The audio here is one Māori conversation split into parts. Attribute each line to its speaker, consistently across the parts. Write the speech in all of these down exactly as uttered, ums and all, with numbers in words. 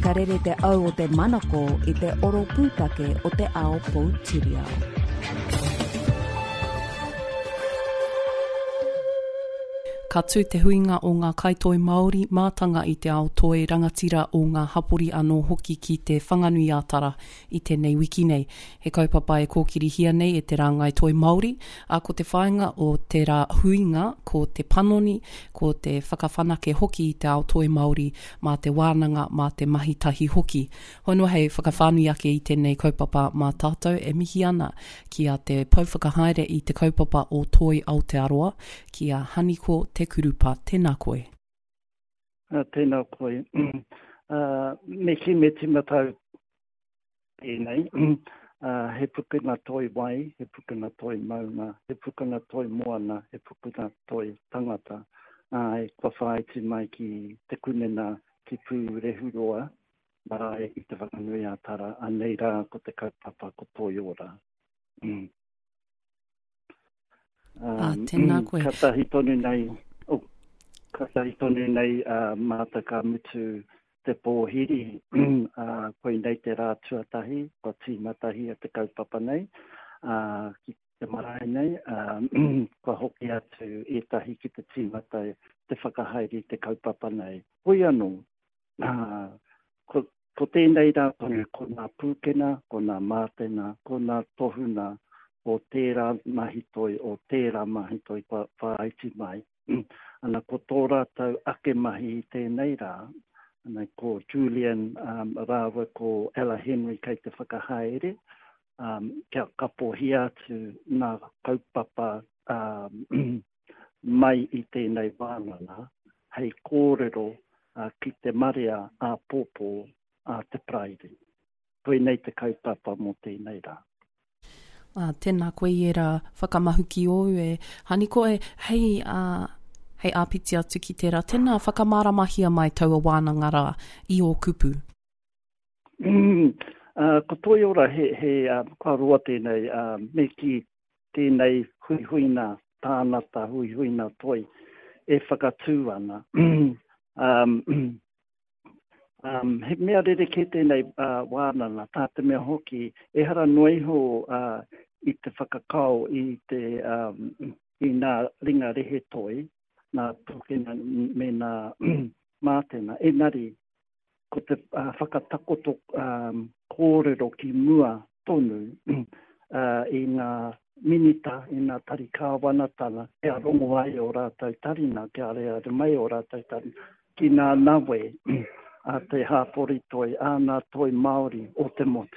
Speaker 1: ka rere te au o te manako i te oro pūtake o te ao Poutireo. Ka tū te huinga o ngā kaitoi Māori mātanga i te ao toi rangatira o ngā hapori anō hoki ki te whanganui ātara i tēnei wiki nei. He kaupapa e kōkiri hia nei e te rāngai toi Māori, a ko te whainga o te rā huinga, ko te panoni, ko te whakawhanake hoki i te ao toi Māori, mā te wānanga, mā te mahitahi hoki. Honua hei whakawhānui ake i tēnei kaupapa mā tātou e mihi ana ki a te pauwhakahaere i te kaupapa o toi Aotearoa, ki a Haniko te kurupa. Tēnā koe.
Speaker 2: Uh, tēnā koe. uh, me ki me timatau tēnei. uh, he pukuna toi wai, he pukuna toi maunga, he pukuna toi moana, he pukuna toi tangata. Uh, e kua whaiti mai ki te kunena ki pū rehuroa, marae i te whakanui ātara, anei rā ko te kaupapa ko toi ora. Mm. Um,
Speaker 1: ah, tēnā koe.
Speaker 2: Ka tahi tonu nei, oh, ka tahi tonu nei uh, māta ka mutu te pōhiri, uh, koe nei te rā tuatahi, ko tīmatahi a te kaupapa nei, uh, ki te marae nei, uh, ko hoki atu e tahi ki te tīmatai, te whakahaere te kaupapa nei. Hoi anō, uh, ko, ko tēnei rā tonu, ko nā pūkena, ko nā mātena, ko nā tohuna, o tērā mahitoi, o tērā mahitoi kua whaiti mai. Ana ko tō rātau ake mahi i tēnei rā, ana ko Julian um, rāua ko Ella Henry kei te whakahaere, um, kia kapohi atu nā kaupapa um, mai i tēnei wānanga, hei kōrero uh, ki te marea a pōpō a te prairi. Koe nei te kaupapa mo tēnei rā.
Speaker 1: Uh, tēnā koe i era whakamahuki o e. Haniko e, hei, uh, hei āpiti atu ki tērā, tēnā whakamaramahia mai taua wānanga rā i o kupu.
Speaker 2: Mm, uh, ko toi ora he, he uh, kua roa tēnei, uh, me ki tēnei hui huina, tānata hui huina toi, e whakatū ana. um, Um, he mea rere ke tēnei uh, wānanga, tā te mea hoki, e hara noiho uh, i te whakakau i te um, i nā ringa rehe toi, nā pūkena me nā mātena. Engari, ko te uh, whakatakoto um, kōrero ki mua tonu uh, i ngā minita, i ngā tarika wanatana, kia rongo ai o rātou tarina, kia rea mai o rātou tarina, ki ngā nawe, a te hāpori toi, ānā toi Māori o te motu.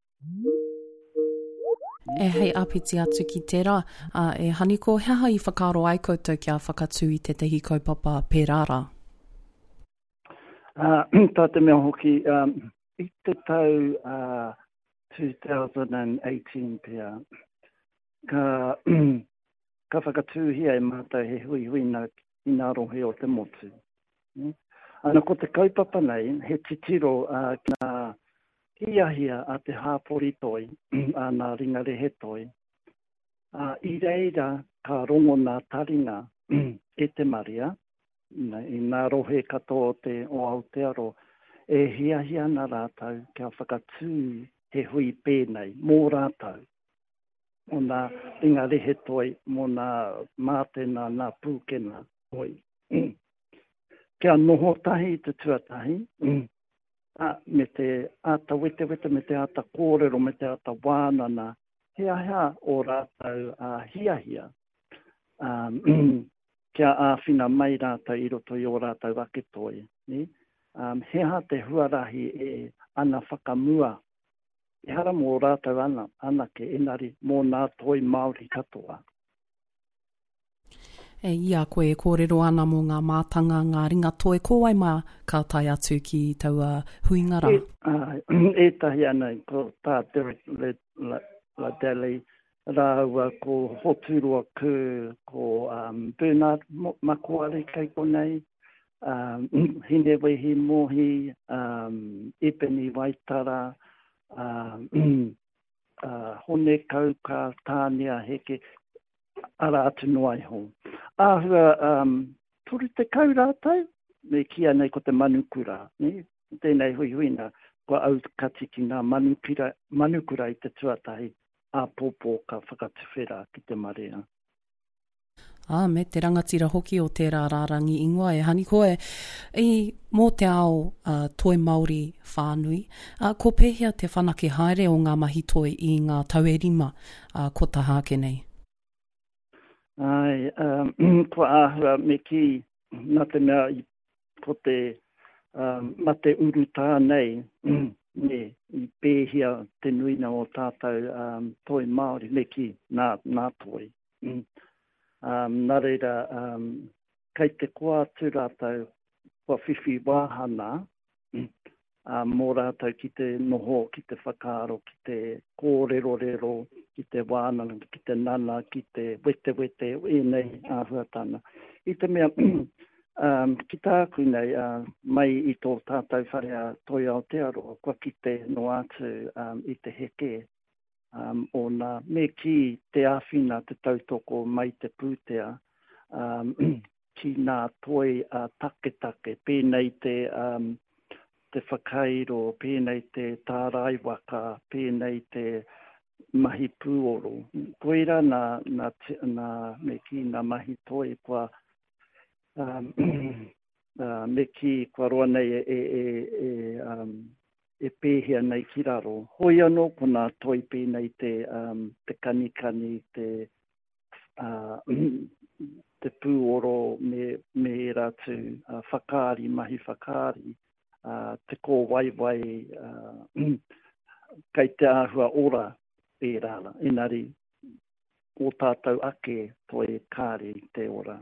Speaker 1: E hei āpiti atu ki tērā, uh, e Haniko, hea i whakaro ai koutou kia whakatū i te tehi kaupapa pērāra?
Speaker 2: Uh, tā te mea hoki, um, i te tau uh, two thousand eighteen pia, ka, ka whakatū hia e mātai he hui hui na i ngā rohe o te motu. Mm? Ana ko te kaupapa nei, he titiro uh, ki ngā hiahia a te hāpori toi, a ngā ringa rehe toi. Uh, I reira ka rongo ngā taringa e te maria, i ngā rohe katoa te o Aotearo, e hiahia nā rātau kia whakatū he hui pēnei, mō rātau. O ngā ringa rehe toi, mō ngā mātena, ngā pūkena toi. Kia noho tahi te tuatahi, mm. a, me te ata wete wete, me te ata kōrero, me te ata wānana, hea hea o rātau uh, hia hia. Um, kia āwhina mai rātau i roto i o rātau ake toi. Ni? Um, hea te huarahi e ana whakamua. E hara mō rātau ana, ana ke enari mō nā toi Māori katoa.
Speaker 1: E ia koe e kōrero ana mō ngā mātanga, ngā ringa toi, ko wai mā ka tai atu ki taua huingara?
Speaker 2: E, uh, e tahi ana ko tā Derek Ladele, rāua ko Hoturua Kū, ko um, Bernard Makuare kei konei, um, Hinewehi Mohi, um, Ipeni Waitara, um, uh, Hone Kauka, Tānia Heke, ara atu noai ho. Āhua, um, turi te kau rātou, me kia nei ko te manukura, ne? tēnei hui huina, kua au kati ki ngā manukura, manukura i te tuatahi, a pōpō ka whakatuwhera ki te marea.
Speaker 1: Ah, me te rangatira hoki o tērā rārangi ingoa e hani koe i mō te ao uh, toi Māori whānui. Uh, ko pēhea te whanake haere o ngā mahi toi i ngā tauerima uh, ko tā hāke nei?
Speaker 2: Ai, um, ko āhua me ki, nā te mea i, ko te um, mate uru tā nei, ne, i pēhea te nuina o tātou um, toi Māori, me ki nā, nā toi. Um, nā reira, um, kei te koa atu rātou, kua whiwhi wāhana, um, mō rātou ki te noho, ki te whakaaro, ki te kōrero-rero, ki te wānanga, ki te nana, ki te wete-wete, e nei āhuatana. I te mea, um, ki tāku nei, uh, mai i tō tātou wharea toi Aotearoa, kua ki te no atu um, i te heke, Um, o nā me ki te āwhina te tautoko mai te pūtea um, ki nā toi uh, take take, pēnei te, um, te whakairo, pēnei te tārai waka, pēnei te mahi pūoro. Koira nā, nā, nā me ki nā mahi toi kua um, uh, me ki kua roa nei e, e, e um, e pēhea nei ki raro. Hoi anō ko nā toi pēnei te, um, te kanikani, te, uh, te pūoro me, me rātu uh, whakaari, mahi whakaari, uh, te kō waiwai, uh, kei te āhua ora e rāra. Engari, o tātou ake toi kāre te ora.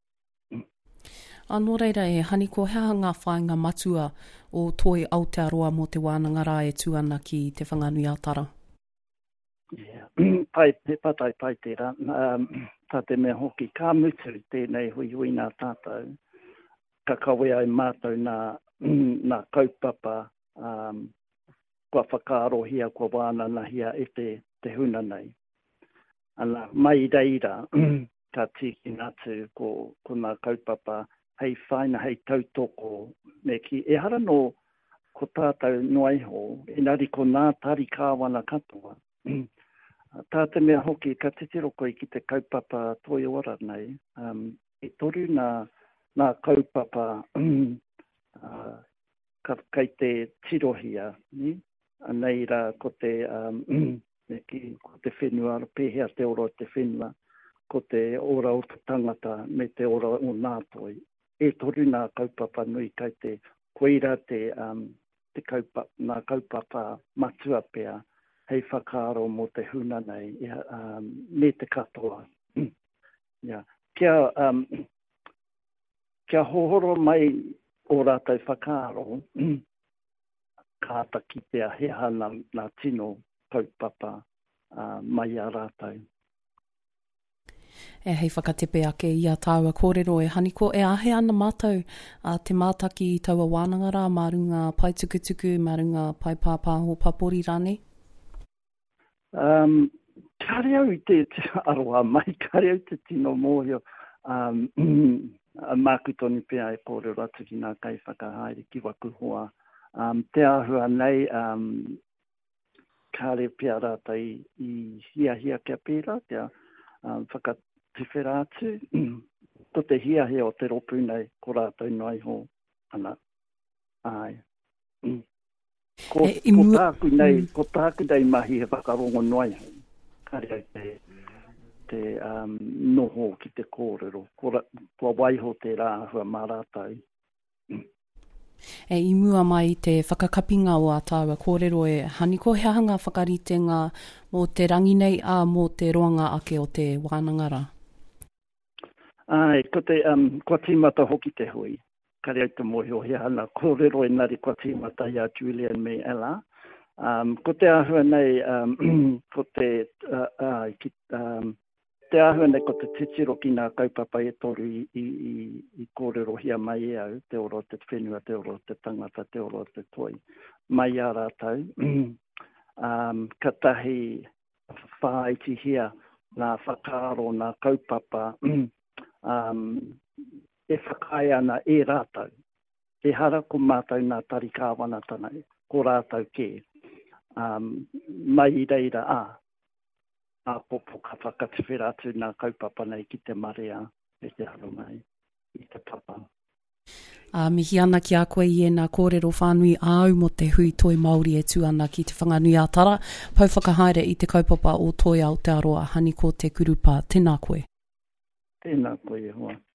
Speaker 1: Anō reira e hani ko hea ngā whāinga matua o toi Aotearoa mō te wānangara e tū ana ki te whanganui ātara?
Speaker 2: Yeah. pai, te patai pai tērā. Um, tā te mea hoki, kā mutu tēnei hui hui nā tātou. Ka kawe ai mātou nā, nā kaupapa, um, kua whakaarohia, kua wānanahia e te, te huna nei. Ana, mai reira, ka tiki nātu ko, ko nā kaupapa, hei whaina, hei tautoko, me ki e hara no ko tātou noaiho, engari ko nā tari kāwana katoa. Tā te mea hoki, ka titiro koe ki te kaupapa toi ora nei, um, e toru nā, nā kaupapa uh, ka, kei te tirohia, ni? Nei rā ko te, um, me ki, ko te whenua, pēhea te ora o te whenua, ko te ora o te tangata me te ora o nātoi. E toru nā kaupapa nui kai te koira te, um, te kaupapa, nā kaupapa matua pea, hei whakaaro mo te huna nei, um, me te katoa. yeah. Kia, um, kia hohoro mai o rātou whakaaro, kāta ki te aheha nā, nā tino kaupapa uh, mai a rātou.
Speaker 1: E hei whakatepe ake i a tāua kōrero e hani ko e ahe ana mātou uh, te mātaki i taua wānangara, mā runga pai tukutuku, mā runga pai pāpāho papori rāne?
Speaker 2: Um, kare au te, te aroa mai, kare au te tino mōhio, um, mākutoni pēa e kōrero atu ki nā kai whakahaere ki wakuhoa. Um, te āhua nei, um, kare pēa rāta i, i hia hia kia pēra, kia um, whakat te whera atu, ko te hia hea o te ropu nei, ko rātou noi ho, ana, ai. Ko, e, ko tāku nei, ko tāku nei mahi he whakarongo noi ho, kare te, te um, noho ki te kōrero, ko, ko waiho te rāhua mā rātou.
Speaker 1: E i mua mai te whakakapinga o a tāua kōrero e hani ko hea hanga whakaritenga mō te rangi nei a mō te roanga ake o te wānangara?
Speaker 2: Ai, ko te, um, kua tīmata hoki te hui. Kare au te mohi o hea hana kōrero e nari kua tīmata ia Julian me Ella. Um, ko te āhua nei, um, ko te, uh, uh, ki, um, te āhua nei ko te titiro ki nā kaupapa e toru i, i, i, i kōrero hia mai e au, te oro te whenua, te oro te tangata, te oro te toi. Mai a rātou. um, ka tahi whaaiti hia nā whakaaro, nā kaupapa, um, e whakai ana e rātou. e hara ko mātou nā tari kāwana tana, ko rātou ke. Um, mai i reira a, a popo ka whakatiwhera atu nā kaupapa nei ki te marea, e te haro mai, i te papa.
Speaker 1: A uh, mihi ana ki a koe i e nā kōrero whānui au mo te hui toi Māori e tū ana ki te whanganui a tara. Pau whakahaere i te kaupapa o toi Aotearoa, hani ko te kurupa. Tēnā koe.
Speaker 2: Tēnā koe, hoa.